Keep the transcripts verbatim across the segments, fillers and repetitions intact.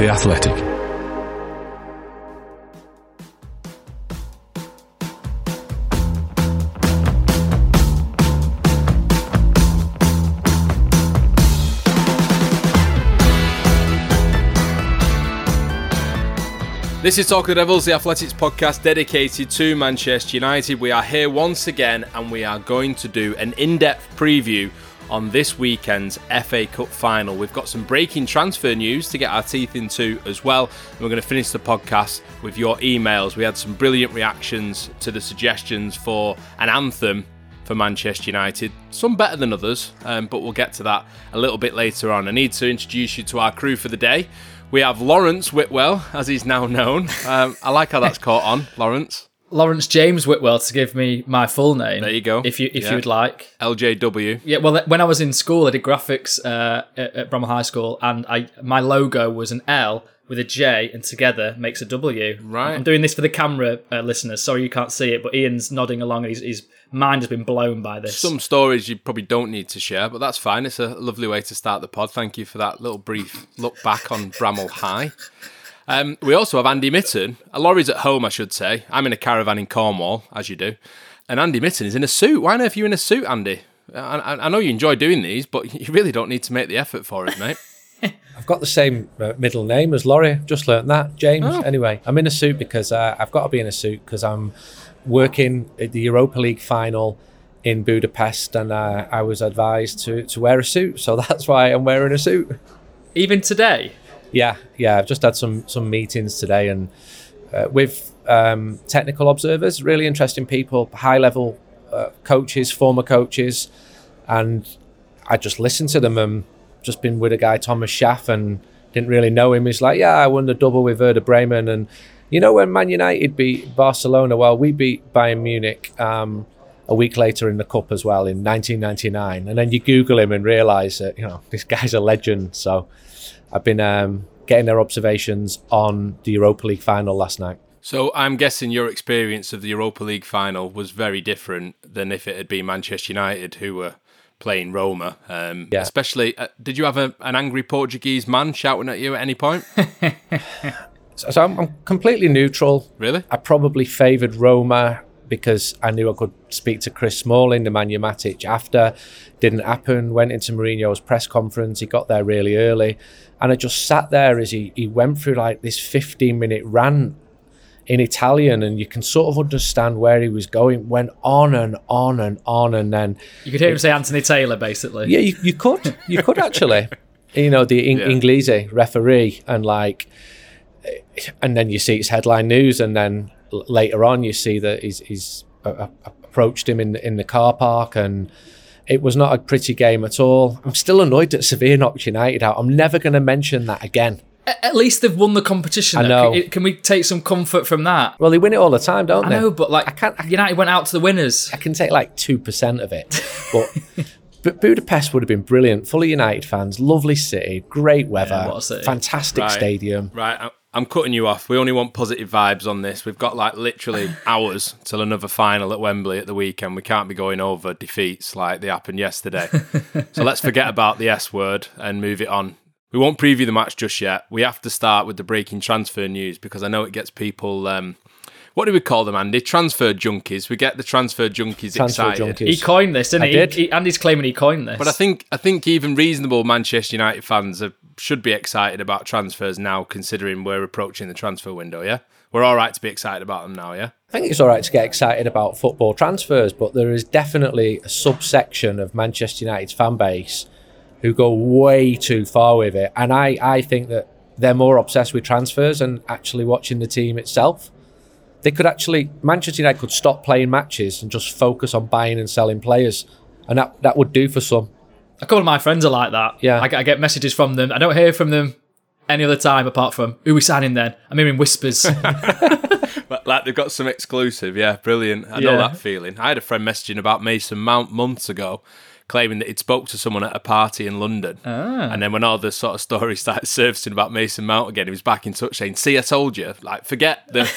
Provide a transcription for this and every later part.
The Athletic. This is Talk of the Devils, the Athletics podcast dedicated to Manchester United. We are here once again and we are going to do an in-depth preview on this weekend's F A Cup final. We've got some breaking transfer news to get our teeth into as well. And we're going to finish the podcast with your emails. We had some brilliant reactions to the suggestions for an anthem for Manchester United. Some better than others, um, but we'll get to that a little bit later on. I need to introduce you to our crew for the day. We have Lawrence Whitwell, as he's now known. Um, I like how that's caught on, Lawrence. Lawrence James Whitwell, to give me my full name. There you go. If you if yeah. you'd like. L J W. Yeah, well, when I was in school, I did graphics uh, at, at Bramall High School, and I my logo was an L with a J, and together makes a W. Right. I'm doing this for the camera uh, listeners. Sorry you can't see it, but Ian's nodding along, and his, his mind has been blown by this. Some stories you probably don't need to share, but that's fine. It's a lovely way to start the pod. Thank you for that little brief look back on Bramall High. Um, we also have Andy Mitten. Laurie's at home, I should say. I'm in a caravan in Cornwall, as you do. And Andy Mitten is in a suit. Why on earth are you in a suit, Andy? I, I, I know you enjoy doing these, but you really don't need to make the effort for it, mate. I've got the same uh, middle name as Laurie. Just learnt that, James. Oh. Anyway, I'm in a suit because uh, I've got to be in a suit because I'm working at the Europa League final in Budapest, and uh, I was advised to, to wear a suit, so that's why I'm wearing a suit. Even today? Yeah, yeah. I've just had some some meetings today, and uh, with um, technical observers, really interesting people, high level uh, coaches, former coaches, and I just listened to them. And just been with a guy, Thomas Schaff, and didn't really know him. He's like, yeah, I won the double with Werder Bremen, and you know when Man United beat Barcelona, well, we beat Bayern Munich um, a week later in the cup as well in nineteen ninety-nine. And then you Google him and realise that you know this guy's a legend. So I've been um, getting their observations on the Europa League final last night. So I'm guessing your experience of the Europa League final was very different than if it had been Manchester United who were playing Roma. Um, yeah. Especially, uh, did you have a, an angry Portuguese man shouting at you at any point? so so I'm, I'm completely neutral. Really? I probably favoured Roma because I knew I could speak to Chris Smalling, the Nemanja Matic, after. Didn't happen. Went into Mourinho's press conference. He got there really early. And I just sat there as he, he went through like this fifteen minute rant in Italian, and you can sort of understand where he was going. Went on and on and on, and then... You could hear him say Anthony Taylor, basically. Yeah, you, you could. You could actually. You know, the in- yeah. Inglese referee, and like... And then you see it's headline news, and then later on you see that he's, he's uh, approached him in, in the car park, and it was not a pretty game at all. I'm still annoyed that Sevilla knocked United out. I'm never going to mention that again. At least they've won the competition. I know. Can, can we take some comfort from that? Well, they win it all the time, don't I they? I know, but like I can't, United went out to the winners. I can take like two percent of it. But, but Budapest would have been brilliant. Full of United fans, lovely city, great weather, yeah, what a city. Fantastic right. stadium. Right, I'm cutting you off. We only want positive vibes on this. We've got like literally hours till another final at Wembley at the weekend. We can't be going over defeats like they happened yesterday. So let's forget about the S word and move it on. We won't preview the match just yet. We have to start with the breaking transfer news because I know it gets people... Um, what do we call them, Andy? Transfer junkies. We get the transfer junkies transfer excited. Junkies. He coined this, didn't I he? did. he? Andy's claiming he coined this. But I think I think even reasonable Manchester United fans are, should be excited about transfers now, considering we're approaching the transfer window, yeah? We're all right to be excited about them now, yeah? I think it's all right to get excited about football transfers, but there is definitely a subsection of Manchester United's fan base who go way too far with it. And I, I think that they're more obsessed with transfers and actually watching the team itself. They could actually, Manchester United could stop playing matches and just focus on buying and selling players. And that, that would do for some. A couple of my friends are like that. Yeah. I get, I get messages from them. I don't hear from them any other time apart from, who are we signing then? I'm hearing whispers. Like they've got some exclusive, yeah, brilliant. I know Yeah. that feeling. I had a friend messaging about Mason Mount months ago, claiming that he'd spoke to someone at a party in London. Ah. And then when all the sort of stories started surfacing about Mason Mount again, he was back in touch saying, see, I told you. Like, forget the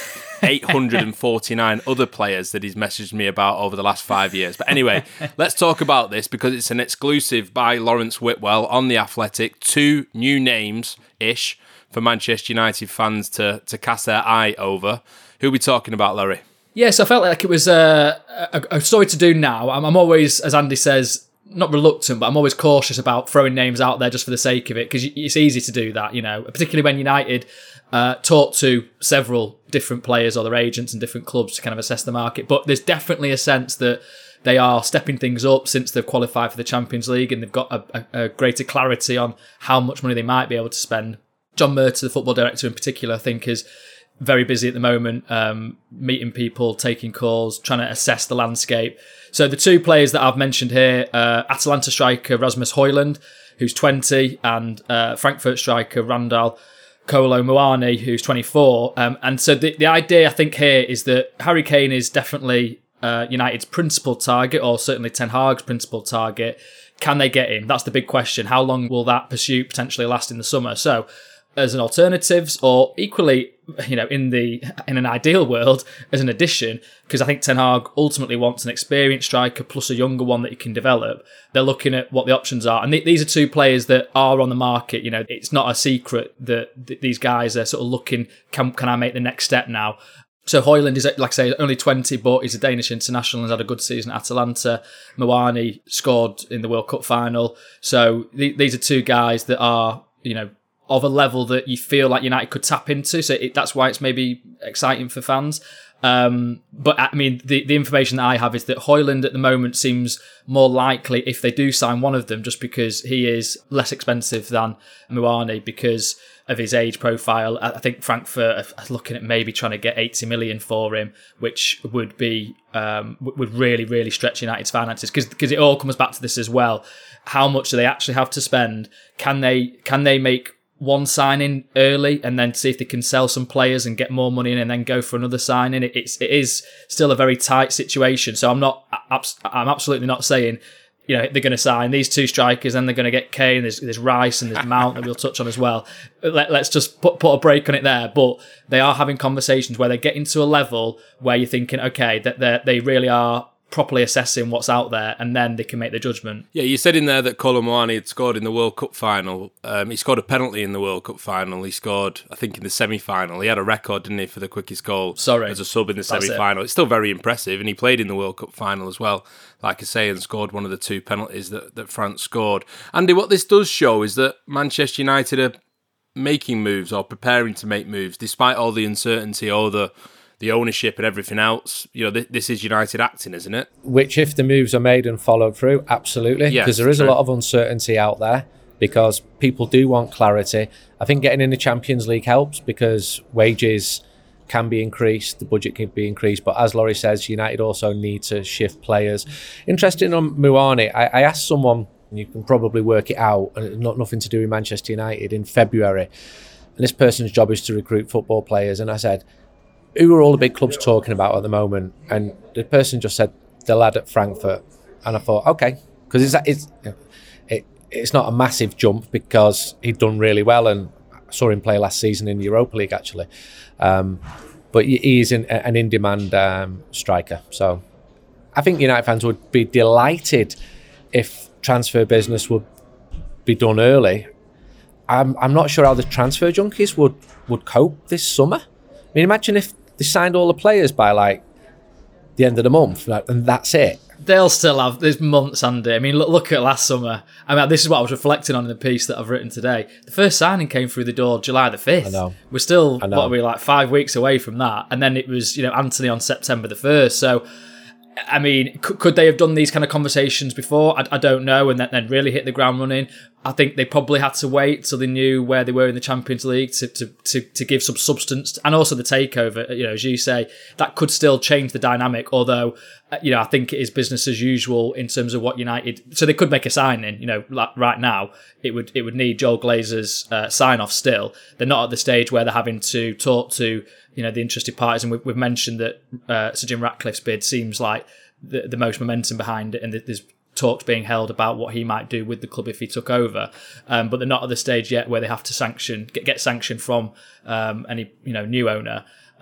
eight hundred forty-nine other players that he's messaged me about over the last five years. But anyway, let's talk about this because it's an exclusive by Lawrence Whitwell on The Athletic. Two new names-ish for Manchester United fans to, to cast their eye over. Who are we talking about, Larry? Yes, I felt like it was a, a, a story to do now. I'm, I'm always, as Andy says, not reluctant, but I'm always cautious about throwing names out there just for the sake of it, because it's easy to do that, you know, particularly when United uh, talk to several different players or their agents and different clubs to kind of assess the market. But there's definitely a sense that they are stepping things up since they've qualified for the Champions League, and they've got a, a, a greater clarity on how much money they might be able to spend. John Murtagh, the football director in particular, I think is very busy at the moment, um, meeting people, taking calls, trying to assess the landscape. So the two players that I've mentioned here, uh, Atalanta striker Rasmus Højlund, who's twenty, and uh, Frankfurt striker Randal Kolo Muani, who's twenty-four. Um, and so the, the idea, I think, here is that Harry Kane is definitely uh, United's principal target, or certainly Ten Hag's principal target. Can they get him? That's the big question. How long will that pursuit potentially last in the summer? So as an alternatives, or equally, you know, in the in an ideal world, as an addition, because I think Ten Hag ultimately wants an experienced striker plus a younger one that he can develop. They're looking at what the options are, and th- these are two players that are on the market. You know, it's not a secret that th- these guys are sort of looking. Can can I make the next step now? So Højlund is, like I say, only twenty, but he's a Danish international and has had a good season at Atalanta. Muani scored in the World Cup final. So th- these are two guys that are, you know, of a level that you feel like United could tap into. So it, that's why it's maybe exciting for fans. Um, but I mean, the, the information that I have is that Højlund at the moment seems more likely if they do sign one of them, just because he is less expensive than Muani because of his age profile. I think Frankfurt are looking at maybe trying to get eighty million for him, which would be um, would really, really stretch United's finances, because because it all comes back to this as well. How much do they actually have to spend? Can they can they make one signing early and then see if they can sell some players and get more money in and then go for another signing? It, it's it is still a very tight situation. So I'm not I'm absolutely not saying, you know, they're going to sign these two strikers and they're going to get Kane. There's there's Rice and there's Mount that we'll touch on as well. Let, let's just put put a break on it there. But they are having conversations where they're getting to a level where you're thinking, okay, that they they really are properly assessing what's out there, and then they can make the judgment. Yeah, you said in there that Kolo Muani had scored in the World Cup final. Um, he scored a penalty in the World Cup final. He scored, I think, in the semi-final. He had a record, didn't he, for the quickest goal Sorry. as a sub in the That's semi-final. it. It's still very impressive, and he played in the World Cup final as well, like I say, and scored one of the two penalties that, that France scored. Andy, what this does show is that Manchester United are making moves or preparing to make moves, despite all the uncertainty or the the ownership and everything else. You know, th- this is United acting, isn't it? Which, if the moves are made and followed through, absolutely. Yes, because there is true. a lot of uncertainty out there, because people do want clarity. I think getting in the Champions League helps because wages can be increased, the budget can be increased. But as Laurie says, United also need to shift players. Interesting on Muani, I, I asked someone, and you can probably work it out, and not nothing to do with Manchester United, in February. And this person's job is to recruit football players. And I said, who are all the big clubs talking about at the moment? And the person just said, the lad at Frankfurt. And I thought, okay, because it's it's it, it's not a massive jump because he'd done really well, and I saw him play last season in the Europa League actually. Um, but he is an, an in-demand um, striker. So I think United fans would be delighted if transfer business would be done early. I'm I'm not sure how the transfer junkies would, would cope this summer. I mean, imagine if they signed all the players by like the end of the month, and that's it. They'll still have, there's months, Andy. I mean, look, look at last summer. I mean, this is what I was reflecting on in the piece that I've written today. The first signing came through the door July the fifth. I know. We're still, I know. what are we, like five weeks away from that. And then it was, you know, Anthony on September the first. So, I mean, could, could they have done these kind of conversations before? I, I don't know. And then, then really hit the ground running. I think they probably had to wait till they knew where they were in the Champions League to, to, to, to give some substance. And also the takeover, you know, as you say, that could still change the dynamic. Although, you know, I think it is business as usual in terms of what United... So they could make a signing, you know, like right now. It would it would need Joel Glazer's uh, sign-off still. They're not at the stage where they're having to talk to, you know, the interested parties. And we've, we've mentioned that uh, Sir Jim Ratcliffe's bid seems like the, the most momentum behind it. And there's talks being held about what he might do with the club if he took over, um, but they're not at the stage yet where they have to sanction get, get sanction from um, any you know new owner.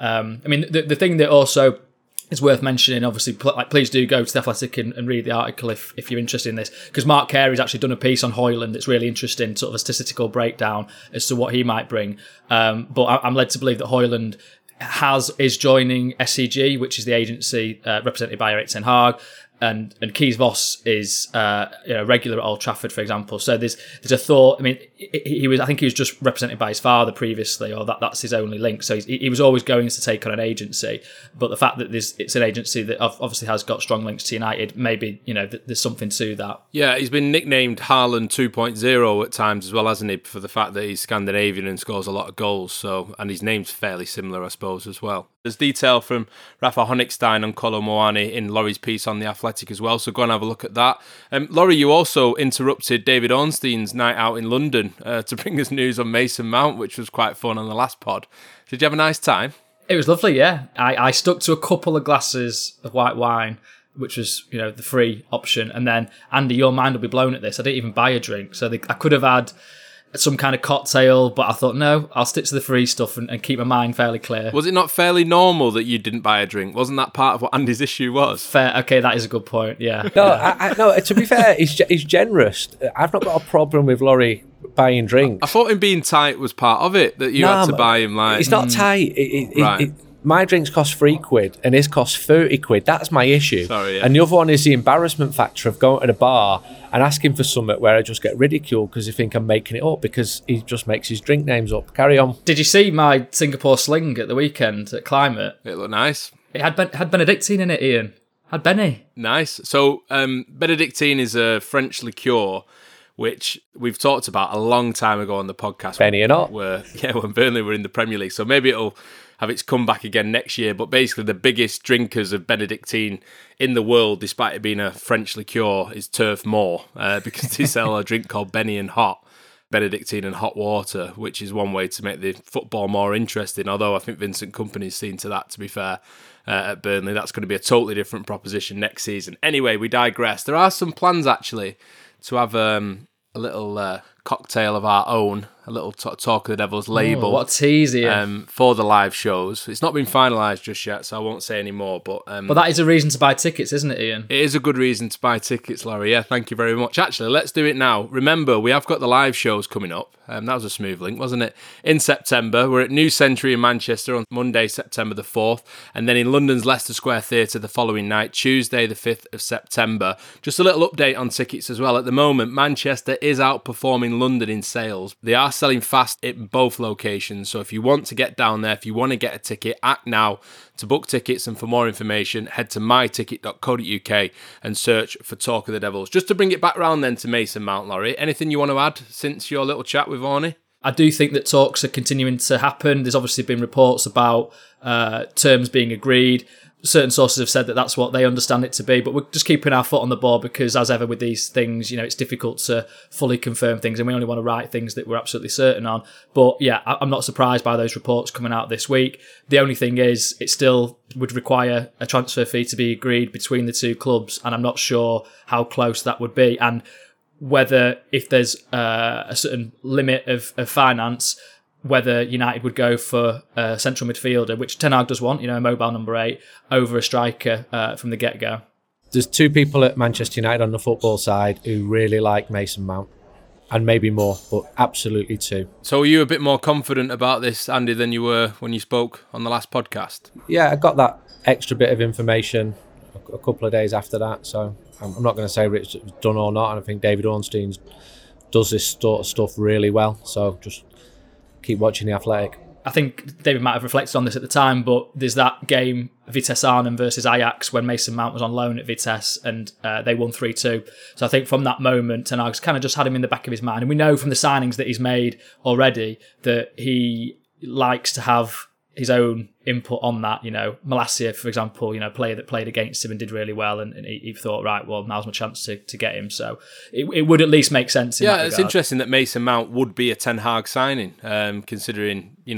Um, I mean, the, the thing that also is worth mentioning, obviously, pl- like please do go to The Athletic and, and read the article if, if you're interested in this, because Mark Carey's actually done a piece on Højlund that's really interesting, sort of a statistical breakdown as to what he might bring. Um, but I, I'm led to believe that Højlund has is joining S C G, which is the agency uh, represented by Erik ten Hag. And and Kees Vos is uh, you know, regular at Old Trafford, for example. So there's there's a thought. I mean, he, he was I think he was just represented by his father previously, or that, that's his only link. So he, he was always going to take on an agency. But the fact that there's it's an agency that obviously has got strong links to United, maybe you know there's something to that. Yeah, he's been nicknamed Haaland two point oh at times as well, hasn't he? For the fact that he's Scandinavian and scores a lot of goals. So and his name's fairly similar, I suppose, as well. There's detail from Rafa Honigstein and Kolo Muani in Laurie's piece on The Athletic as well, so go and have a look at that. Um, Laurie, you also interrupted David Ornstein's night out in London uh, to bring us news on Mason Mount, which was quite fun on the last pod. Did you have a nice time? It was lovely, yeah. I, I stuck to a couple of glasses of white wine, which was, you know, the free option. And then, Andy, your mind will be blown at this. I didn't even buy a drink. So they, I could have had some kind of cocktail, but I thought, no, I'll stick to the free stuff and, and keep my mind fairly clear. Was it not fairly normal that you didn't buy a drink? Wasn't that part of what Andy's issue was? Fair. Okay, that is a good point, yeah. No, I, I, no. To be fair, he's, he's generous. I've not got a problem with Laurie buying drinks. I thought him being tight was part of it, that you nah, had to buy him like... It's not mm, tight. It, it, right. it, it, my drinks cost three quid and his cost thirty quid. That's my issue. Sorry, yeah. And the other one is the embarrassment factor of going to the bar and asking for something where I just get ridiculed because they think I'm making it up because he just makes his drink names up. Carry on. Did you see my Singapore sling at the weekend at Climate? It looked nice. It had ben- had Benedictine in it, Ian. Had Benny. Nice. So um, Benedictine is a French liqueur which we've talked about a long time ago on the podcast. Benny or not. Where, yeah, when Burnley were in the Premier League. So maybe it'll have its comeback again next year. But basically the biggest drinkers of Benedictine in the world, despite it being a French liqueur, is Turf Moor, uh, because they sell a drink called Benny and Hot, Benedictine and hot water, which is one way to make the football more interesting. Although I think Vincent Kompany's seen to that, to be fair, uh, at Burnley. That's going to be a totally different proposition next season. Anyway, we digress. There are some plans, actually, to have um, a little uh, cocktail of our own, a little t- Talk of the Devils label. Oh, what a tease here. Um, for the live shows. It's not been finalised just yet, so I won't say any more. But um, But that is a reason to buy tickets, isn't it, Ian? It is a good reason to buy tickets, Laurie. Yeah, thank you very much. Actually, let's do it now. Remember, we have got the live shows coming up. Um, that was a smooth link, wasn't it? In September, we're at New Century in Manchester on Monday, September the fourth, and then in London's Leicester Square Theatre the following night, Tuesday the fifth of September. Just a little update on tickets as well. At the moment, Manchester is outperforming London in sales. They are selling fast in both locations, so if you want to get down there, if you want to get a ticket, act now. To book tickets and for more information, head to my ticket dot co dot uk and search for Talk of the Devils. Just to bring it back round then to Mason Mount, Laurie, anything you want to add since your little chat with Orny? I do think that talks are continuing to happen. There's obviously been reports about uh, terms being agreed. Certain sources have said that that's what they understand it to be, but we're just keeping our foot on the ball because, as ever with these things, you know, it's difficult to fully confirm things, and we only want to write things that we're absolutely certain on. But yeah, I'm not surprised by those reports coming out this week. The only thing is, it still would require a transfer fee to be agreed between the two clubs, and I'm not sure how close that would be, and whether, if there's uh, a certain limit of, of finance, whether United would go for a central midfielder, which Ten Hag does want, you know, a mobile number eight, over a striker uh, from the get-go. There's two people at Manchester United on the football side who really like Mason Mount, and maybe more, but absolutely two. So are you a bit more confident about this, Andy, than you were when you spoke on the last podcast? Yeah, I got that extra bit of information a couple of days after that, so I'm not going to say it's done or not, and I think David Ornstein does this sort of stuff really well, so just keep watching The Athletic. I think David might have reflected on this at the time, but there's that game, Vitesse Arnhem versus Ajax, when Mason Mount was on loan at Vitesse, and uh, they won three two. So I think from that moment, Ten Hag's kind of just had him in the back of his mind. And we know from the signings that he's made already that he likes to have his own input on that. You know, Malacia, for example, you know, player that played against him and did really well, and, and he, he thought, right, well, now's my chance to, to get him. So it, it would at least make sense in yeah, that it's regard. Interesting that Mason Mount would be a Ten Hag signing, um, considering, you know,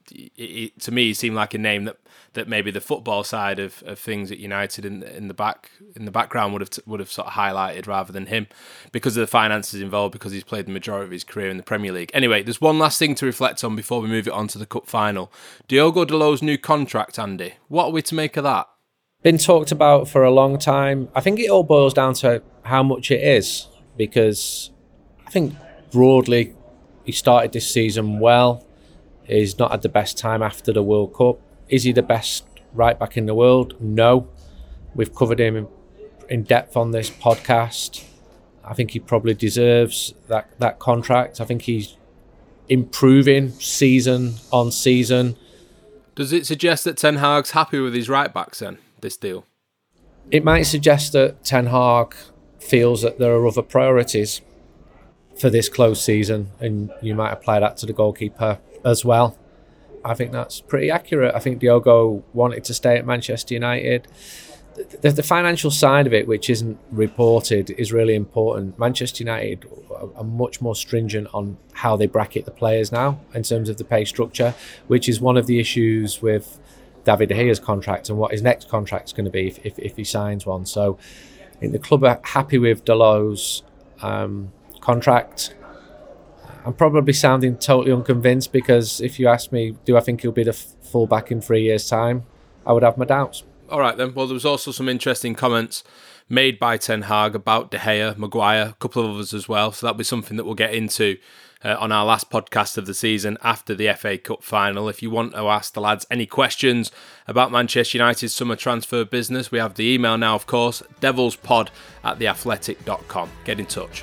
it, it, to me, he seemed like a name that, that maybe the football side of, of things at United in in the back in the background would have t- would have sort of highlighted rather than him, because of the finances involved, because he's played the majority of his career in the Premier League. Anyway, there's one last thing to reflect on before we move it on to the cup final. Diogo Dalot's new contract, Andy. What are we to make of that? Been talked about for a long time. I think it all boils down to how much it is, because I think broadly he started this season well. He's not had the best time after the World Cup. Is he the best right back in the world? No. We've covered him in, in depth on this podcast. I think he probably deserves that, that contract. I think he's improving season on season. Does it suggest that Ten Hag's happy with his right backs then, this deal? It might suggest that Ten Hag feels that there are other priorities for this close season, and you might apply that to the goalkeeper as well. I think that's pretty accurate. I think Diogo wanted to stay at Manchester United. The, the financial side of it, which isn't reported, is really important. Manchester United are much more stringent on how they bracket the players now in terms of the pay structure, which is one of the issues with David De Gea's contract and what his next contract is going to be if, if, if he signs one. So I think the club are happy with Dalot's um, contract. I'm probably sounding totally unconvinced, because if you ask me, do I think he'll be the f- full-back in three years' time, I would have my doubts. All right then. Well, there was also some interesting comments made by Ten Hag about De Gea, Maguire, a couple of others as well. So that'll be something that we'll get into uh, on our last podcast of the season after the F A Cup final. If you want to ask the lads any questions about Manchester United's summer transfer business, we have the email now, of course, devilspod at theathletic dot com. Get in touch.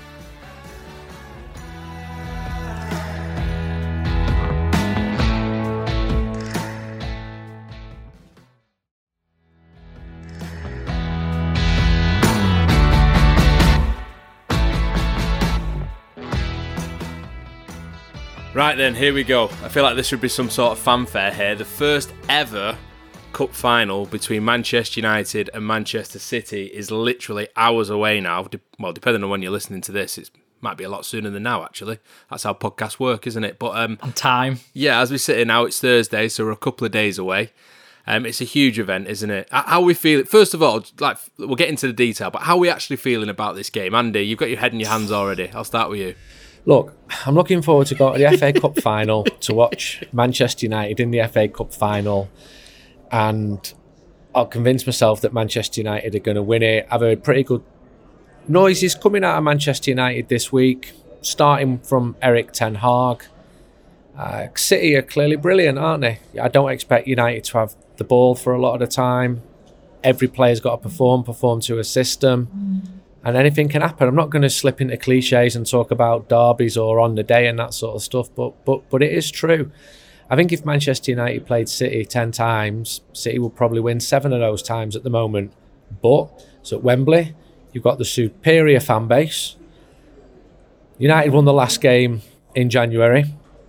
Right then, here we go. I feel like this should be some sort of fanfare here. The first ever cup final between Manchester United and Manchester City is literally hours away now. Well, depending on when you're listening to this, it might be a lot sooner than now, actually. That's how podcasts work, isn't it? But um, on time. Yeah, as we sit here now, it's Thursday, so we're a couple of days away. Um, it's a huge event, isn't it? How are we feeling? First of all, like we'll get into the detail, but how are we actually feeling about this game? Andy, you've got your head in your hands already. I'll start with you. Look, I'm looking forward to going to the F A Cup final to watch Manchester United in the F A Cup final, and I'll convince myself that Manchester United are going to win it. I've heard pretty good noises coming out of Manchester United this week, starting from Erik Ten Hag. Uh, City are clearly brilliant, aren't they? I don't expect United to have the ball for a lot of the time. Every player's got to perform, perform to a system. And anything can happen. I'm not going to slip into cliches and talk about derbies or on the day and that sort of stuff, but but but it is true. I think if Manchester United played City ten times, City will probably win seven of those times at the moment. But it's at Wembley. You've got the superior fan base. United won the last game in January.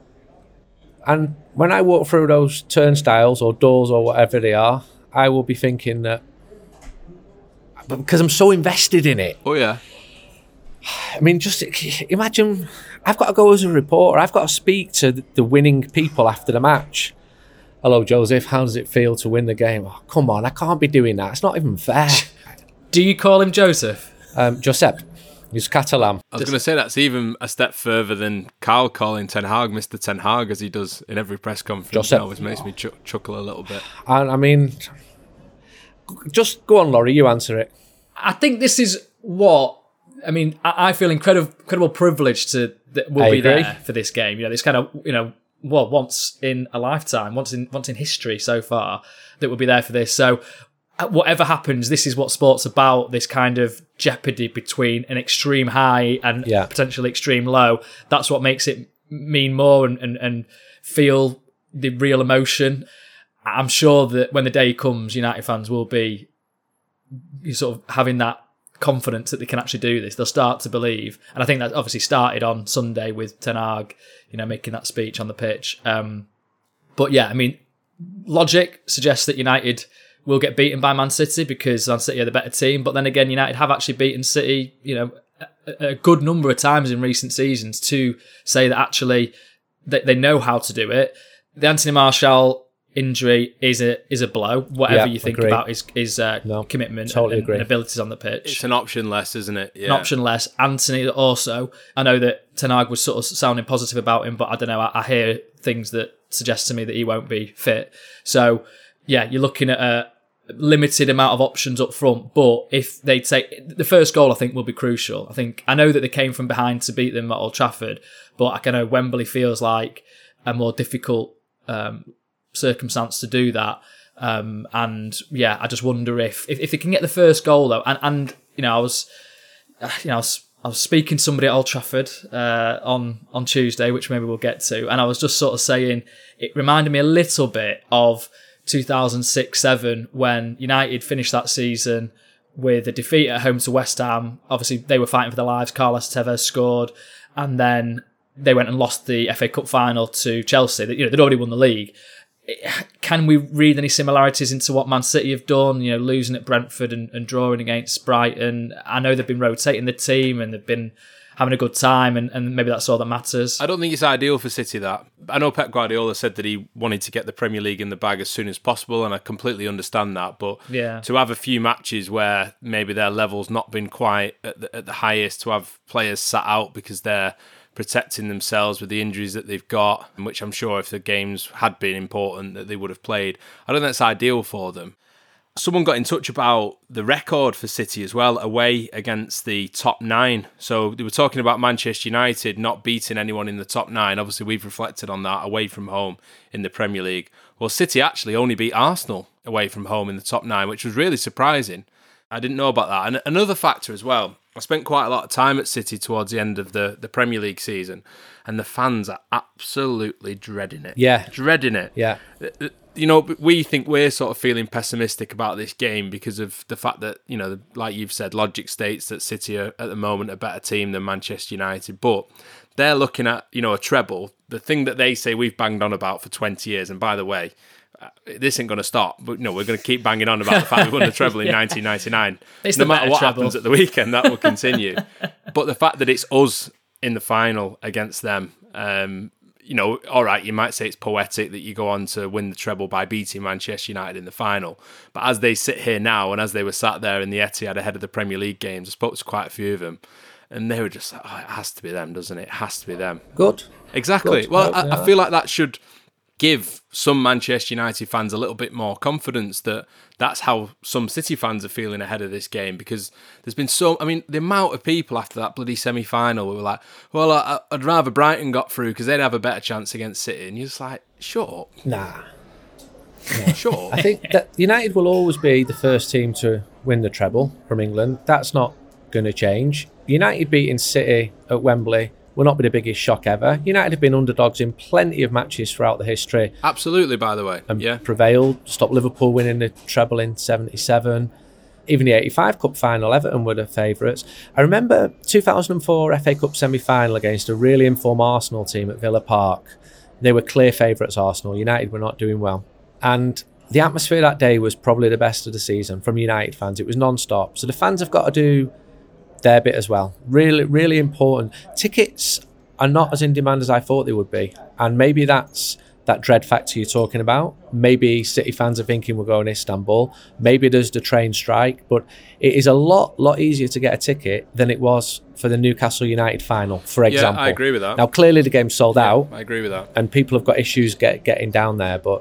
And when I walk through those turnstiles or doors or whatever they are, I will be thinking that, but because I'm so invested in it. Oh, yeah. I mean, just imagine, I've got to go as a reporter. I've got to speak to the winning people after the match. Hello, Joseph. How does it feel to win the game? Oh, come on, I can't be doing that. It's not even fair. Do you call him Joseph? Um, Josep. He's Catalan. I was going to say that's even a step further than Carl calling Ten Hag Mister Ten Hag, as he does in every press conference. Josep. It always makes me ch- chuckle a little bit. And I mean... Just go on, Laurie, you answer it. I think this is what, I mean, I, I feel incredible incredible privilege to that will I be agree. there for this game. You know, this kind of, you know, well, once in a lifetime, once in once in history so far, that will be there for this. So whatever happens, this is what sport's about, this kind of jeopardy between an extreme high and yeah. potentially extreme low. That's what makes it mean more and, and, and feel the real emotion. I'm sure that when the day comes, United fans will be sort of having that confidence that they can actually do this. They'll start to believe. And I think that obviously started on Sunday with Ten Hag, you know, making that speech on the pitch. Um, but yeah, I mean, logic suggests that United will get beaten by Man City because Man City are the better team. But then again, United have actually beaten City, you know, a, a good number of times in recent seasons to say that actually they, they know how to do it. the Anthony Martial injury is a is a blow, whatever Yeah, you think agree. about his, his uh, No, commitment totally and, agree. and abilities on the pitch. It's an option less, isn't it? Yeah. An option less. Anthony also, I know that Ten Hag was sort of sounding positive about him, but I don't know, I, I hear things that suggest to me that he won't be fit. So, yeah, you're looking at a limited amount of options up front, but if they take the first goal, I think will be crucial. I think I know that they came from behind to beat them at Old Trafford, but I kind of Wembley feels like a more difficult um, circumstance to do that. Um, and yeah, I just wonder if, if if they can get the first goal though, and and you know I was you know I was, I was speaking to somebody at Old Trafford uh, on on Tuesday, which maybe we'll get to, and I was just sort of saying it reminded me a little bit of two thousand six seven when United finished that season with a defeat at home to West Ham. Obviously, they were fighting for their lives. Carlos Tevez scored, and then they went and lost the F A Cup final to Chelsea. You know, they'd already won the league. Can we read any similarities into what Man City have done? You know, losing at Brentford and, and drawing against Brighton. I know they've been rotating the team and they've been having a good time, and, and maybe that's all that matters. I don't think it's ideal for City, that. I know Pep Guardiola said that he wanted to get the Premier League in the bag as soon as possible, and I completely understand that. But yeah. to have a few matches where maybe their level's not been quite at the, at the highest, to have players sat out because they're protecting themselves with the injuries that they've got, which I'm sure if the games had been important that they would have played, I don't think that's ideal for them. Someone got in touch about the record for City as well, away against the top nine. So they were talking about Manchester United not beating anyone in the top nine. Obviously, we've reflected on that away from home in the Premier League. Well, City actually only beat Arsenal away from home in the top nine, which was really surprising. I didn't know about that. And another factor as well, I spent quite a lot of time at City towards the end of the, the Premier League season, and the fans are absolutely dreading it. Yeah. Dreading it. Yeah. You know, we think we're sort of feeling pessimistic about this game because of the fact that, you know, like you've said, logic states that City are at the moment a better team than Manchester United. But they're looking at, you know, a treble, the thing that they say we've banged on about for twenty years. And by the way, this ain't going to stop, but no, we're going to keep banging on about the fact we won the treble in yeah. nineteen ninety-nine. It's no matter what treble. happens at the weekend, that will continue. But the fact that it's us in the final against them, um, you know, all right, you might say it's poetic that you go on to win the treble by beating Manchester United in the final. But as they sit here now, and as they were sat there in the Etihad ahead of the Premier League games, I spoke to quite a few of them, and they were just like, oh, it has to be them, doesn't it? It has to be them. Good. Exactly. Good. Well, I, I, I feel like that should give some Manchester United fans a little bit more confidence that that's how some City fans are feeling ahead of this game, because there's been so, I mean, the amount of people after that bloody semi-final were like, well, I, I'd rather Brighton got through because they'd have a better chance against City. And you're just like, sure. Nah. Yeah, sure. I think that United will always be the first team to win the treble from England. That's not going to change. United beating City at Wembley will not be the biggest shock ever. United have been underdogs in plenty of matches throughout the history. Absolutely, by the way. And yeah. prevailed, stopped Liverpool winning the treble in seventy-seven. Even the eighty-five Cup final, Everton were the favourites. I remember two thousand four F A Cup semi-final against a really informed Arsenal team at Villa Park. They were clear favourites, Arsenal. United were not doing well. And the atmosphere that day was probably the best of the season from United fans. It was non-stop. So the fans have got to do their bit as well. Really, really important. Tickets are not as in demand as I thought they would be. And maybe that's that dread factor you're talking about. Maybe City fans are thinking we're going to Istanbul. Maybe there's the train strike. But it is a lot, lot easier to get a ticket than it was for the Newcastle United final, for example. Yeah, I agree with that. Now, clearly the game's sold yeah, out. I agree with that. And people have got issues get, getting down there. But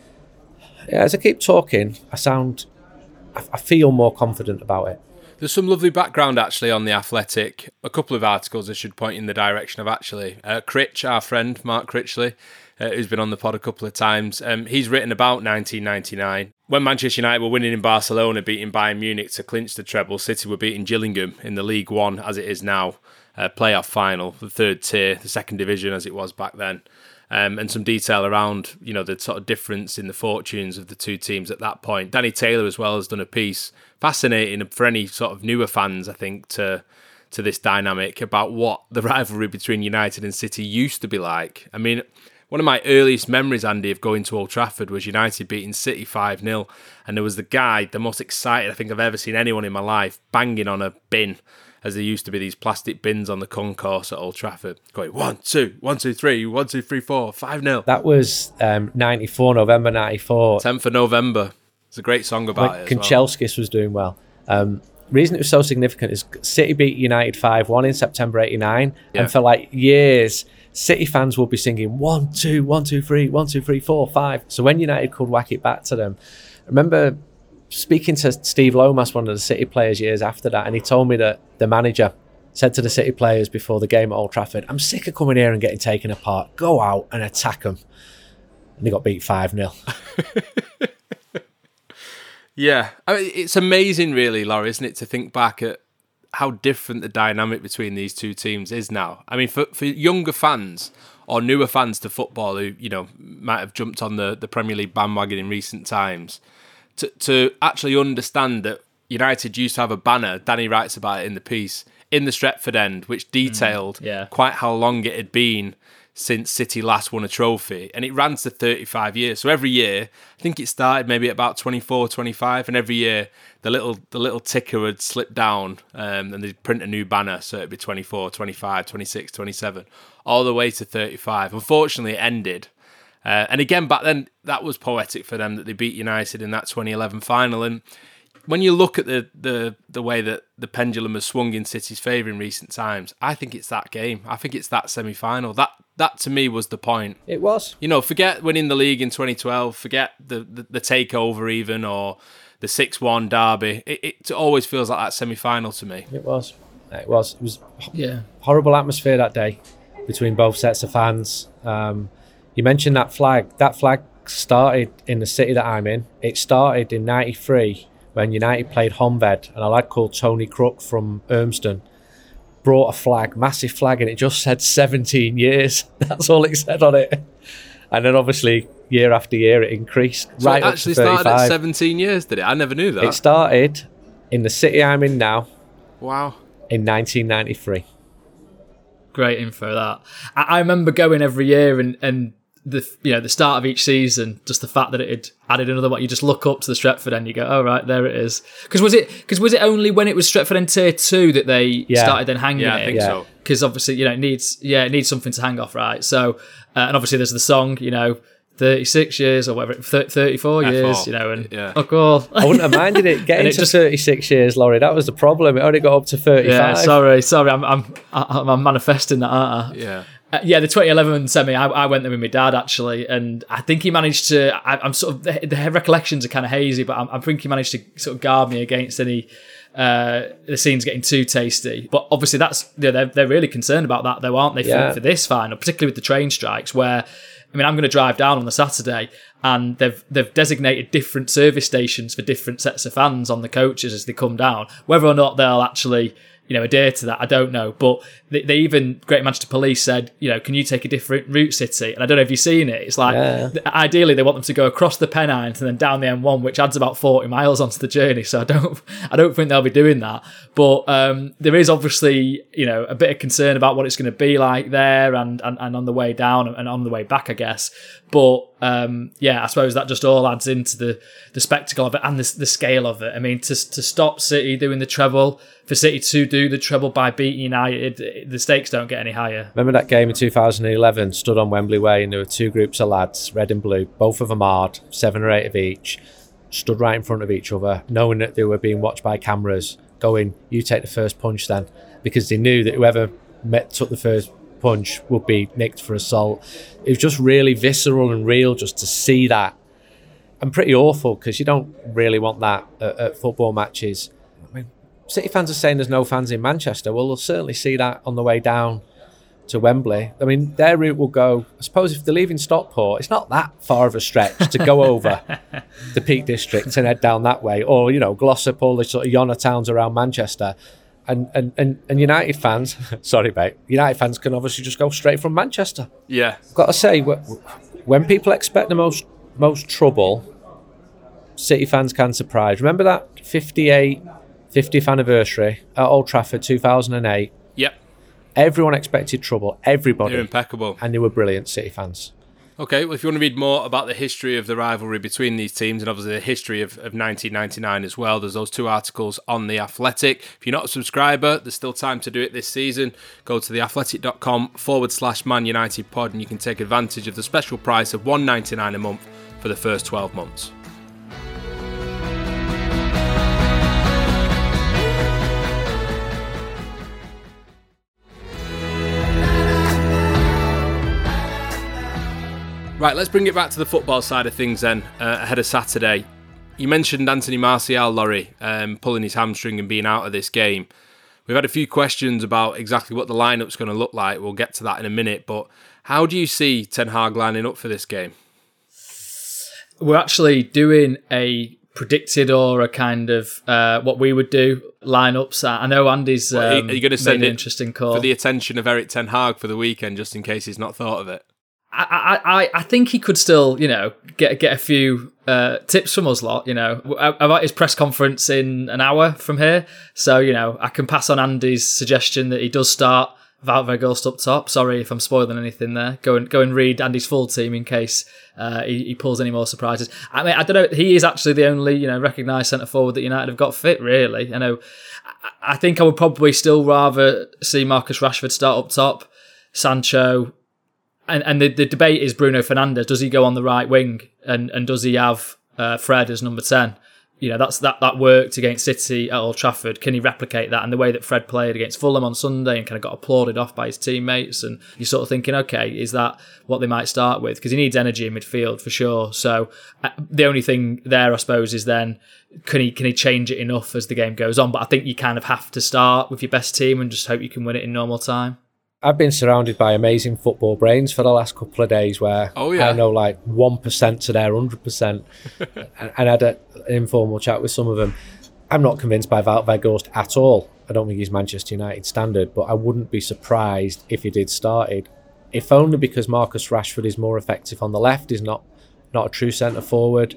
yeah, as I keep talking, I sound, I, I feel more confident about it. There's some lovely background, actually, on The Athletic. A couple of articles I should point in the direction of, actually. Uh, Critch, our friend, Mark Critchley, uh, who's been on the pod a couple of times, um, he's written about nineteen ninety-nine. When Manchester United were winning in Barcelona, beating Bayern Munich to clinch the treble, City were beating Gillingham in the League One, as it is now, uh, playoff final, the third tier, the second division, as it was back then. Um, and some detail around, you know, the sort of difference in the fortunes of the two teams at that point. Danny Taylor as well has done a piece, fascinating for any sort of newer fans, I think, to to this dynamic about what the rivalry between United and City used to be like. I mean, one of my earliest memories, Andy, of going to Old Trafford was United beating City five nil, and there was the guy, the most excited I think I've ever seen anyone in my life, banging on a bin as there used to be these plastic bins on the concourse at Old Trafford, going one, two, one, two, three, one, two, three, four, five nil. That was um, ninety-four, November ninety-four. tenth of November. It's a great song about when it as Kanchelskis well. was doing well. Um, reason it was so significant is City beat United five one in September eighty-nine, Yeah. and for like years, City fans would be singing one, two, one, two, three, one, two, three, four, five. So when United could whack it back to them, I remember speaking to Steve Lomas, one of the City players, years after that, and he told me that the manager said to the City players before the game at Old Trafford, "I'm sick of coming here and getting taken apart. Go out and attack them." And they got beat five nil. Yeah, I mean, it's amazing, really, Laurie, isn't it, to think back at how different the dynamic between these two teams is now. I mean, for, for younger fans or newer fans to football who, you know, might have jumped on the, the Premier League bandwagon in recent times, to to actually understand that United used to have a banner, Danny writes about it in the piece, in the Stretford end, which detailed Mm, yeah. quite how long it had been since City last won a trophy, and it ran to thirty-five years. So every year, I think it started maybe at about twenty-four, twenty-five, and every year the little the little ticker would slip down, um, and they'd print a new banner, so it'd be twenty-four, twenty-five, twenty-six, twenty-seven, all the way to thirty-five. Unfortunately, it ended. Uh, and again, back then, that was poetic for them that they beat United in that twenty eleven final. And when you look at the the the way that the pendulum has swung in City's favour in recent times, I think it's that game. I think it's that semi-final. That that to me was the point. It was. You know, forget winning the league in twenty twelve, forget the, the, the takeover even, or the six one derby. It, it always feels like that semi-final to me. It was. It was. It was Yeah. horrible atmosphere that day between both sets of fans. Um, you mentioned that flag. That flag started in the city that I'm in. It started in ninety-three when United played Honved, and a lad called Tony Crook from Urmston brought a flag, massive flag, and it just said seventeen years. That's all it said on it. And then obviously year after year it increased. So right it actually up to started thirty-five. at seventeen years, did it? I never knew that. It started in the city I'm in now Wow. in nineteen ninety-three. Great info that. I, I remember going every year and, and the you know the start of each season, just the fact that it had added another one. You just look up to the Stretford end, you go, oh right, there it is. Because was it because was it only when it was Stretford end tier two that they Yeah. started then hanging Yeah, it? I think Yeah. so. Because obviously you know it needs yeah it needs something to hang off, right? So uh, and obviously there's the song, you know. thirty-six years or whatever, thirty-four F years, all. you know, and Yeah. oh god. I wouldn't have minded it getting And it to just- thirty-six years, Laurie. That was the problem. It only got up to thirty-five. Yeah, sorry, sorry, I'm I'm I'm, I'm manifesting that, aren't I? Yeah. Uh, yeah, the twenty eleven semi, I, I went there with my dad actually, and I think he managed to. I, I'm sort of the, the recollections are kind of hazy, but I'm, I think he managed to sort of guard me against any uh, the scenes getting too tasty. But obviously, that's you know, they're they're really concerned about that, though, aren't they? For, Yeah. for this final, particularly with the train strikes, where I mean, I'm going to drive down on the Saturday, and they've they've designated different service stations for different sets of fans on the coaches as they come down. Whether or not they'll actually, you know, adhere to that, I don't know. But they, they even, Greater Manchester Police said, you know, can you take a different route, City? And I don't know if you've seen it. It's like, Yeah. th- ideally, they want them to go across the Pennines and then down the M one, which adds about forty miles onto the journey. So I don't, I don't think they'll be doing that. But um, there is obviously, you know, a bit of concern about what it's going to be like there and, and, and on the way down and on the way back, I guess. But um, yeah, I suppose that just all adds into the the spectacle of it and the, the scale of it. I mean, to to stop City doing the treble, for City to do the treble by beating United, the stakes don't get any higher. Remember that game in two thousand eleven, stood on Wembley Way, and there were two groups of lads, red and blue, both of them hard, seven or eight of each, stood right in front of each other, knowing that they were being watched by cameras, going, you take the first punch then, because they knew that whoever met, took the first punch would be nicked for assault. It was just really visceral and real just to see that, and pretty awful, because you don't really want that at, at football matches. I mean, City fans are saying there's no fans in Manchester. Well, they'll certainly see that on the way down to Wembley. I mean, their route will go, I suppose if they're leaving Stockport, it's not that far of a stretch to go over the Peak District and head down that way, or, you know, Glossop, all the sort of Yonah towns around Manchester. And, and, and, and United fans, sorry mate, United fans can obviously just go straight from Manchester. Yeah. I've got to say, wh- when people expect the most most trouble, City fans can surprise. Remember that fifty-eight, fiftieth anniversary at Old Trafford, two thousand eight? Yep. Everyone expected trouble, everybody. They're impeccable. And they were brilliant, City fans. Okay, well, if you want to read more about the history of the rivalry between these teams and obviously the history of, of nineteen ninety-nine as well, there's those two articles on The Athletic. If you're not a subscriber, there's still time to do it this season. Go to theathletic.com forward slash Man United pod and you can take advantage of the special price of one pound ninety-nine a month for the first twelve months. Right, let's bring it back to the football side of things then, uh, ahead of Saturday. You mentioned Anthony Martial, Laurie, um, pulling his hamstring and being out of this game. We've had a few questions about exactly what the lineup's going to look like. We'll get to that in a minute, but how do you see Ten Hag lining up for this game? We're actually doing a predicted or a kind of uh, what we would do lineups. I know Andy's um, well, are you going to send made an it interesting call for the attention of Erik Ten Hag for the weekend, just in case he's not thought of it? I, I, I think he could still, you know, get get a few uh, tips from us lot, you know. About his press conference in an hour from here. So, you know, I can pass on Andy's suggestion that he does start Wout Weghorst up top. Sorry if I'm spoiling anything there. Go and go and read Andy's full team in case uh, he, he pulls any more surprises. I mean, I don't know. He is actually the only, you know, recognised centre forward that United have got fit, really. I know. I, I think I would probably still rather see Marcus Rashford start up top. Sancho. And and the, the debate is Bruno Fernandes. Does he go on the right wing, and and does he have uh, Fred as number ten? You know, that's that that worked against City at Old Trafford. Can he replicate that? And the way that Fred played against Fulham on Sunday and kind of got applauded off by his teammates, and you're sort of thinking, okay, is that what they might start with? Because he needs energy in midfield for sure. So uh, the only thing there, I suppose, is then can he can he change it enough as the game goes on? But I think you kind of have to start with your best team and just hope you can win it in normal time. I've been surrounded by amazing football brains for the last couple of days where oh, yeah. I know like one percent to their one hundred percent and, and I had a, an informal chat with some of them. I'm not convinced by Wout Weghorst at all. I don't think he's Manchester United standard, but I wouldn't be surprised if he did started, if only because Marcus Rashford is more effective on the left, is not, not a true centre forward.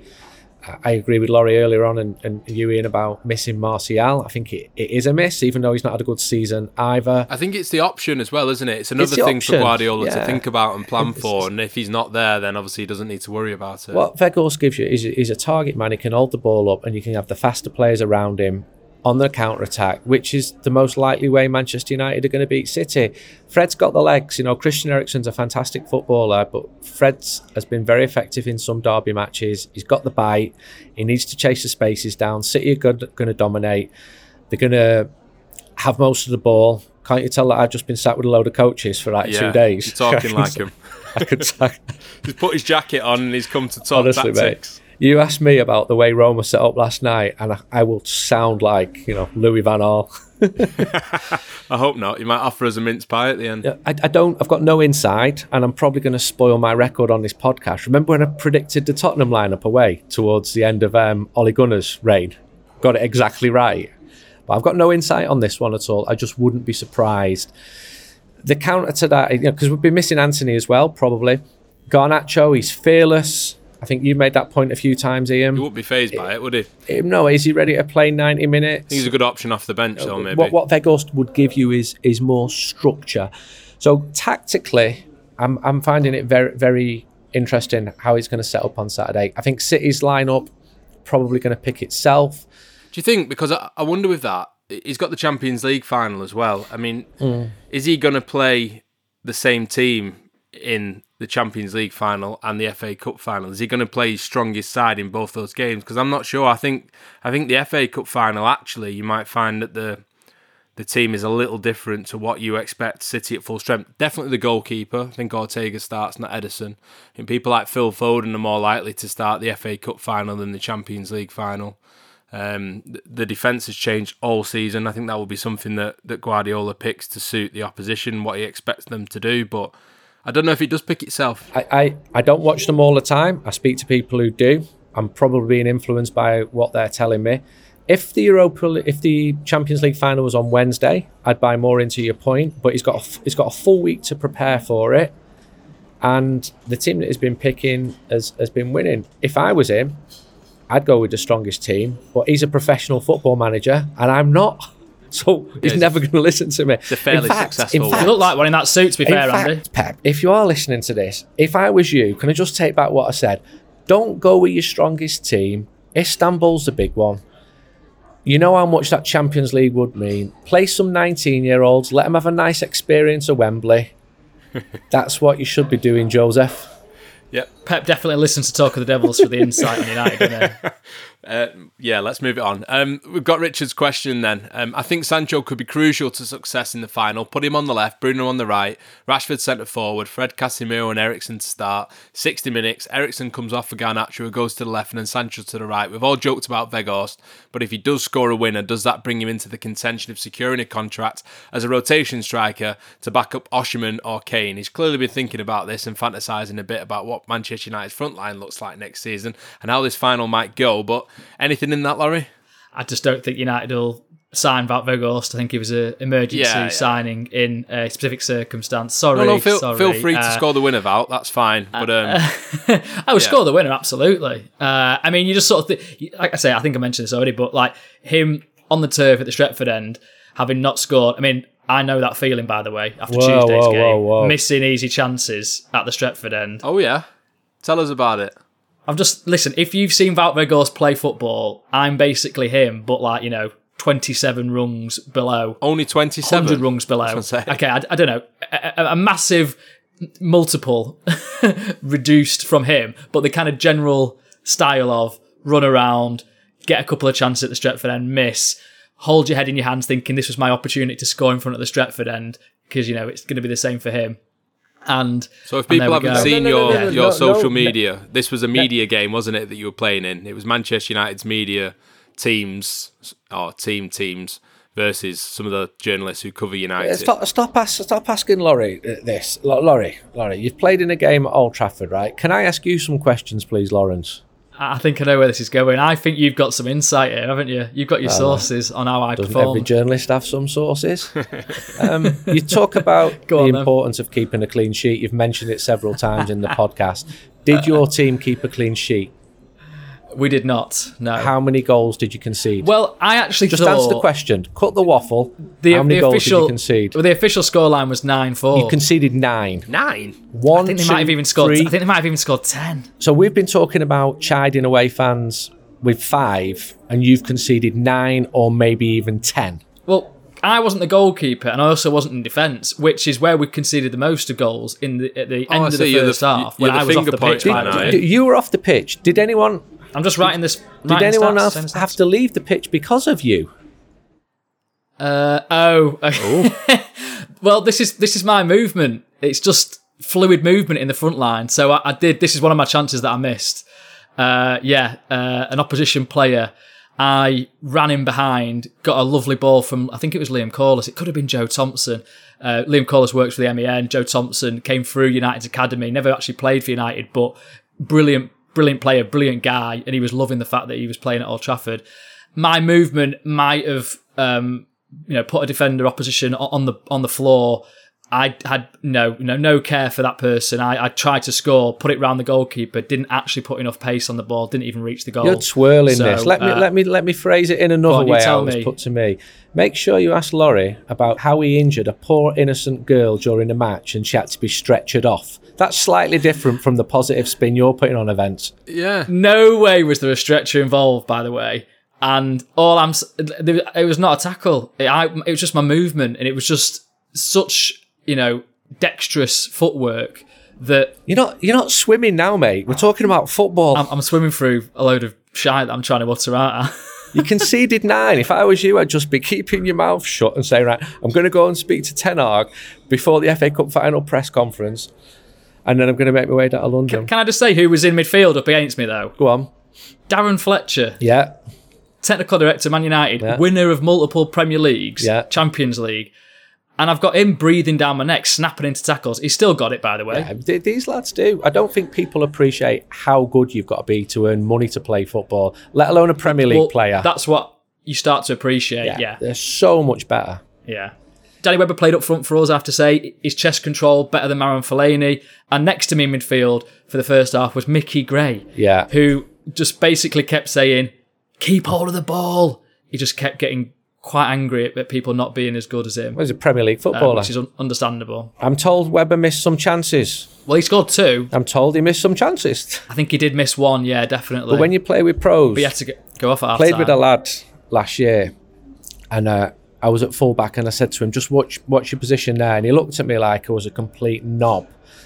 I agree with Laurie earlier on and, and you, Ian, about missing Martial. I think it, it is a miss, even though he's not had a good season either. I think it's the option as well, isn't it? It's another it's thing option. for Guardiola yeah. to think about and plan for. And if he's not there, then obviously he doesn't need to worry about it. What Weghorst gives you is, is a target man. He can hold the ball up and you can have the faster players around him on the counter-attack, which is the most likely way Manchester United are going to beat City. Fred's got the legs. You know, Christian Eriksen's a fantastic footballer, but Fred's has been very effective in some derby matches. He's got the bite. He needs to chase the spaces down. City are going to dominate. They're going to have most of the ball. Can't you tell that I've just been sat with a load of coaches for like yeah, two days? You're talking like him. I could talk. He's put his jacket on and he's come to talk Honestly, tactics. Mate. You asked me about the way Roma set up last night, and I, I will sound like, you know, Louis van Gaal. I hope not. You might offer us a mince pie at the end. I, I don't. I've got no insight, and I'm probably going to spoil my record on this podcast. Remember when I predicted the Tottenham lineup away towards the end of um, Ole Gunnar's reign? Got it exactly right. But I've got no insight on this one at all. I just wouldn't be surprised. The counter to that, you know, because we've been missing Anthony as well, probably. Garnacho, he's fearless. I think you made that point a few times, Ian. He wouldn't be fazed by it, would he? No, is he ready to play ninety minutes? I think he's a good option off the bench, though, maybe. What, what Weghorst would give you is is more structure. So tactically, I'm I'm finding it very very interesting how he's going to set up on Saturday. I think City's lineup probably going to pick itself. Do you think? Because I, I wonder with that, he's got the Champions League final as well. I mean, mm. is he going to play the same team in the Champions League final and the F A Cup final? Is he going to play his strongest side in both those games? Because I'm not sure. I think I think the F A Cup final, actually, you might find that the the team is a little different to what you expect City at full strength. Definitely the goalkeeper. I think Ortega starts, not Ederson. I think people like Phil Foden are more likely to start the F A Cup final than the Champions League final. Um, the defence has changed all season. I think that will be something that, that Guardiola picks to suit the opposition, what he expects them to do. But I don't know if it does pick itself. I, I, I don't watch them all the time. I speak to people who do. I'm probably being influenced by what they're telling me. If the Europa, if the Champions League final was on Wednesday, I'd buy more into your point. But he's got a, he's got a full week to prepare for it, and the team that he's been picking has has been winning. If I was him, I'd go with the strongest team. But he's a professional football manager, and I'm not. So he's Yeah, never going to listen to me. It's a fairly in fact, successful in one. You look like one in that suit, to be In fair, fact, Andy. Pep, if you are listening to this, if I was you, can I just take back what I said? Don't go with your strongest team. Istanbul's the big one. You know how much that Champions League would mean. Play some nineteen-year-olds. Let them have a nice experience at Wembley. That's what you should be doing, Joseph. Yep. Pep definitely listens to Talk of the Devils for the insight on United, doesn't he? Uh, yeah, let's move it on. Um, we've got Richard's question then. Um, I think Sancho could be crucial to success in the final. Put him on the left, Bruno on the right, Rashford centre forward, Fred, Casemiro and Eriksen to start. sixty minutes, Eriksen comes off for Garnacho, who goes to the left, and then Sancho to the right. We've all joked about Weghorst, but if he does score a winner, does that bring him into the contention of securing a contract as a rotation striker to back up Osimhen or Kane? He's clearly been thinking about this and fantasising a bit about what Manchester United's front line looks like next season and how this final might go, but anything in that, Laurie? I just don't think United will sign Wout Weghorst. I think he was an emergency Yeah, yeah. signing in a specific circumstance. Sorry, No, no, feel, sorry. feel free to Uh, score the winner, Val. That's fine. But um, I would Yeah. score the winner, absolutely. Uh, I mean, you just sort of think, like I say, I think I mentioned this already, but like him on the turf at the Stretford end, having not scored. I mean, I know that feeling, by the way, after Whoa, Tuesday's whoa, game, whoa, whoa. missing easy chances at the Stretford end. oh yeah, tell us about it. I'm just listen. If you've seen Wout Weghorst play football, I'm basically him, but like you know, twenty-seven rungs below. Only twenty-seven. one hundred rungs below. I was gonna say. Okay, I, I don't know. A, a, a massive multiple reduced from him, but the kind of general style of run around, get a couple of chances at the Stretford end, miss, hold your head in your hands thinking this was my opportunity to score in front of the Stretford end because, you know, it's going to be the same for him. And So if and people there we haven't go. seen No, no, no, your no, no, your no, social no. media, this was a media game, wasn't it, that you were playing in? It was Manchester United's media teams or team teams versus some of the journalists who cover United. Stop, stop, ask, stop asking Laurie uh, this. L- Laurie, Laurie, you've played in a game at Old Trafford, right? Can I ask you some questions, please, Lawrence? I think I know where this is going. I think you've got some insight here, haven't you? You've got your sources on how I Doesn't perform. every journalist have some sources? um, you talk about Go the on, then. importance of keeping a clean sheet. You've mentioned it several times in the podcast. Did your team keep a clean sheet? We did not, no. How many goals did you concede? Well, I actually Just thought... answer the question. Cut the waffle. The, How many the goals official, did you concede? Well, the official scoreline was nine four. You conceded nine. Nine. One, I think they two, might have even scored. three. I think they might have even scored ten. So we've been talking about chiding away fans with five, and you've conceded nine or maybe even ten. Well, I wasn't the goalkeeper, and I also wasn't in defence, which is where we conceded the most of goals in the at the Oh, end I of see. the You're the- first half you're when the I was off finger the pitch. point By man, the are way. you? You were off the pitch. Did anyone? I'm just writing this. Did writing anyone stats, else same stats. have to leave the pitch because of you? Uh, oh, okay. Well, this is this is my movement. It's just fluid movement in the front line. So I, I did. This is one of my chances that I missed. Uh, yeah, uh, an opposition player. I ran in behind, got a lovely ball from, I think it was Liam Corliss. It could have been Joe Thompson. Uh, Liam Corliss works for the M E N. Joe Thompson came through United's academy, never actually played for United, but brilliant, brilliant player, brilliant guy. And he was loving the fact that he was playing at Old Trafford. My movement might have, um, you know, put a defender opposition on the on the floor. I had no, no, no care for that person. I, I tried to score, put it round the goalkeeper. Didn't actually put enough pace on the ball. Didn't even reach the goal. You're twirling So, this. Let me uh, let me let me phrase it in another on, you way. How tell it was me. put to me. Make sure you ask Laurie about how he injured a poor innocent girl during a match, and she had to be stretchered off. That's slightly different from the positive spin you're putting on events. Yeah. No way was there a stretcher involved, by the way. And all I'm, s- it was not a tackle. It, I, it was just my movement, and it was just such, you know, dexterous footwork that You're not you're not swimming now, mate. We're talking about football. I'm, I'm swimming through a load of shite that I'm trying to utter out. You conceded nine. If I was you, I'd just be keeping your mouth shut and say, right, I'm going to go and speak to Ten Hag before the F A Cup final press conference, and then I'm going to make my way down to London. Can I just say who was in midfield up against me, though? Go on. Darren Fletcher, Yeah. technical director, Man United, Yeah. winner of multiple Premier Leagues, Yeah. Champions League. And I've got him breathing down my neck, snapping into tackles. He's still got it, by the way. Yeah, th- these lads do. I don't think people appreciate how good you've got to be to earn money to play football, let alone a Premier League Well, player. That's what you start to appreciate, yeah. Yeah. They're so much better. Danny Webber played up front for us, I have to say. His chest control, better than Marouane Fellaini. And next to me in midfield for the first half was Mickey Gray, Yeah. who just basically kept saying, keep hold of the ball. He just kept getting quite angry at people not being as good as him. Well, he's a Premier League uh, footballer. which is un- understandable. I'm told Webber missed some chances. Well, he scored two. I'm told he missed some chances. I think he did miss one, yeah, definitely. But when you play with pros... But he had to get, go off at half played time. with a lad last year, and uh, I was at full-back, and I said to him, just watch, watch your position there. And he looked at me like I was a complete knob.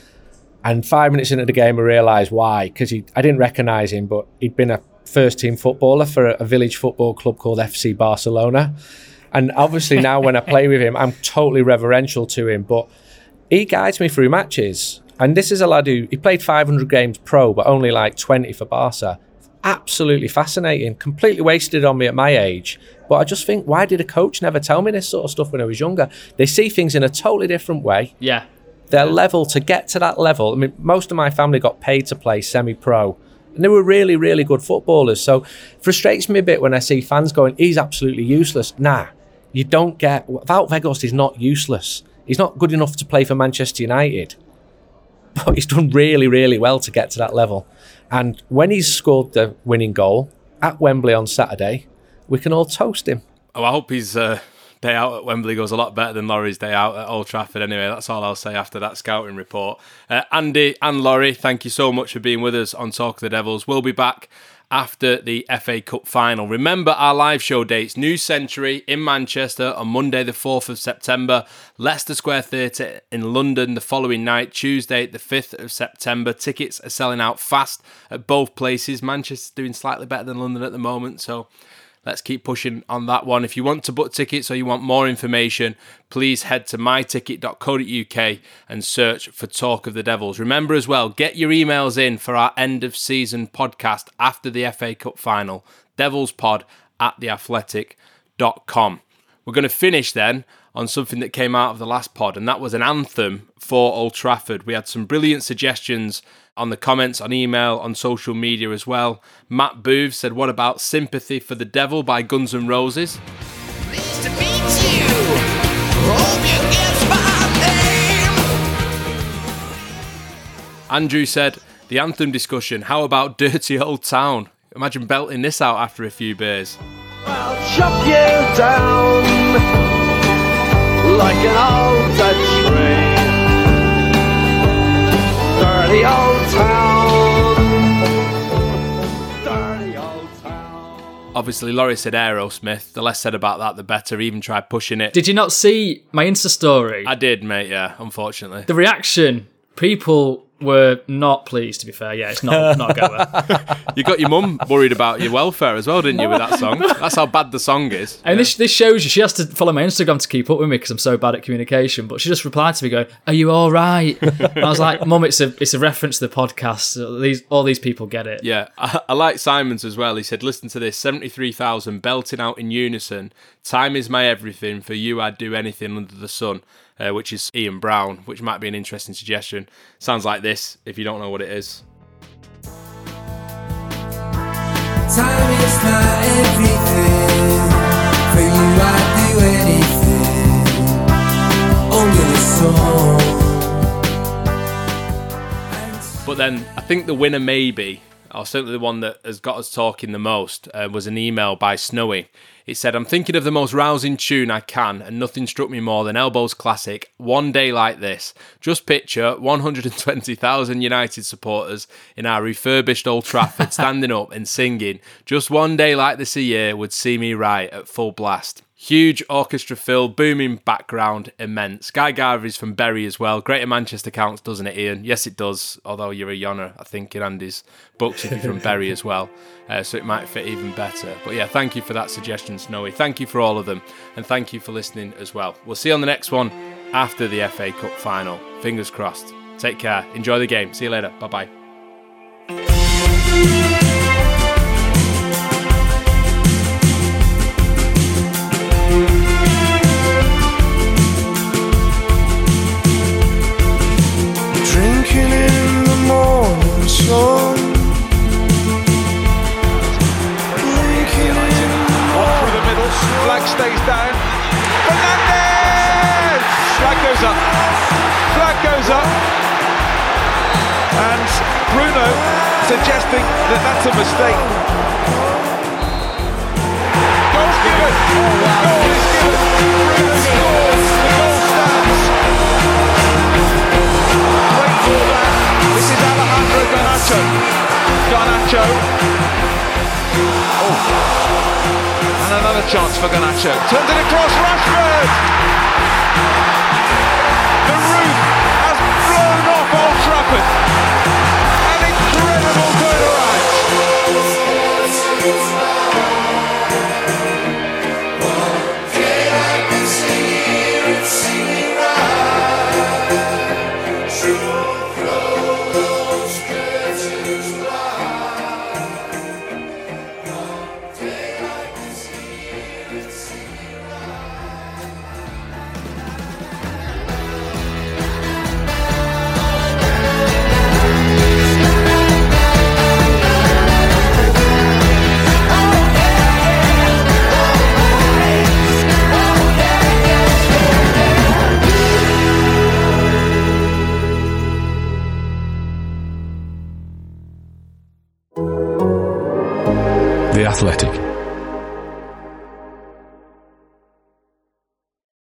And five minutes into the game, I realised why, because I didn't recognise him, but he'd been a first-team footballer for a, a village football club called F C Barcelona. And obviously now when I play with him, I'm totally reverential to him, but he guides me through matches. And this is a lad who, he played five hundred games pro, but only like twenty for Barca. Absolutely fascinating, completely wasted on me at my age. But I just think, why did a coach never tell me this sort of stuff when I was younger? They see things in a totally different way. Yeah. Their level, to get to that level, I mean, most of my family got paid to play semi-pro, and they were really, really good footballers. So it frustrates me a bit when I see fans going, he's absolutely useless. Nah, you don't get... Wout Weghorst is not useless. He's not good enough to play for Manchester United, but he's done really, really well to get to that level. And when he's scored the winning goal at Wembley on Saturday, we can all toast him. Oh, I hope his uh, day out at Wembley goes a lot better than Laurie's day out at Old Trafford anyway. That's all I'll say after that scouting report. Uh, Andy and Laurie, thank you so much for being with us on Talk of the Devils. We'll be back after the F A Cup final. Remember our live show dates: New Century in Manchester on Monday the fourth of September, Leicester Square Theatre in London the following night, Tuesday the fifth of September. Tickets are selling out fast at both places. Manchester's doing slightly better than London at the moment, so let's keep pushing on that one. If you want to book tickets or you want more information, please head to my ticket dot co dot uk and search for Talk of the Devils. Remember as well, get your emails in for our end of season podcast after the F A Cup final, devilspod at the athletic dot com. We're going to finish then on something that came out of the last pod, and that was an anthem for Old Trafford. We had some brilliant suggestions on the comments, on email, on social media as well. Matt Booth said, what about Sympathy for the Devil by Guns N' Roses? Pleased to meet you. Hope you guess my name. Andrew said, the anthem discussion, how about Dirty Old Town? Imagine belting this out after a few beers. I'll chop you down like an old Dutch train. Dirty old town. Dirty old town. Obviously, Laurie said Aerosmith. The less said about that, the better. Even tried pushing it. Did you not see my Insta story? I did, mate, yeah, unfortunately. The reaction, people were not pleased, to be fair. Yeah, it's not, not a goer. You got your mum worried about your welfare as well, didn't you, with that song? That's how bad the song is. And this this shows you, she has to follow my Instagram to keep up with me because I'm so bad at communication. But she just replied to me going, "Are you all right?" And I was like, "Mum, it's a it's a reference to the podcast. These all these people get it." Yeah, I, I like Simon's as well. He said, listen to this, seventy-three thousand belting out in unison. Time is my everything. For you, I'd do anything under the sun. Uh, which is Ian Brown, which might be an interesting suggestion. Sounds like this, if you don't know what it is. Time is my everything. For you, I'd do anything. Under the sun. But then I think the winner maybe, or certainly the one that has got us talking the most, uh, was an email by Snowy. It said, I'm thinking of the most rousing tune I can, and nothing struck me more than Elbow's classic, One Day Like This. Just picture one hundred twenty thousand United supporters in our refurbished Old Trafford standing up and singing, just one day like this a year would see me right at full blast. Huge orchestra fill, booming background, immense. Guy Garver is from Bury as well. Greater Manchester counts, doesn't it, Ian? Yes, it does, although you're a Yonner, I think, in Andy's books if you're from Bury as well. Uh, so it might fit even better. But yeah, thank you for that suggestion, Snowy. Thank you for all of them. And thank you for listening as well. We'll see you on the next one after the F A Cup final. Fingers crossed. Take care. Enjoy the game. See you later. Bye-bye. Drinking in the morning sun. Blinking in the Off through the middle, flag stays down. Fernandez! Flag goes up. Flag goes up. And Bruno suggesting that that's a mistake. Goalkeeper given. The goal is given. Bruno scores. The goal stands. Great ball back. This is Alejandro Garnacho. Garnacho. Oh. And another chance for Garnacho. Turns it across. Rashford. The roof has blown off Old Trafford. An incredible turnaround. The Athletic.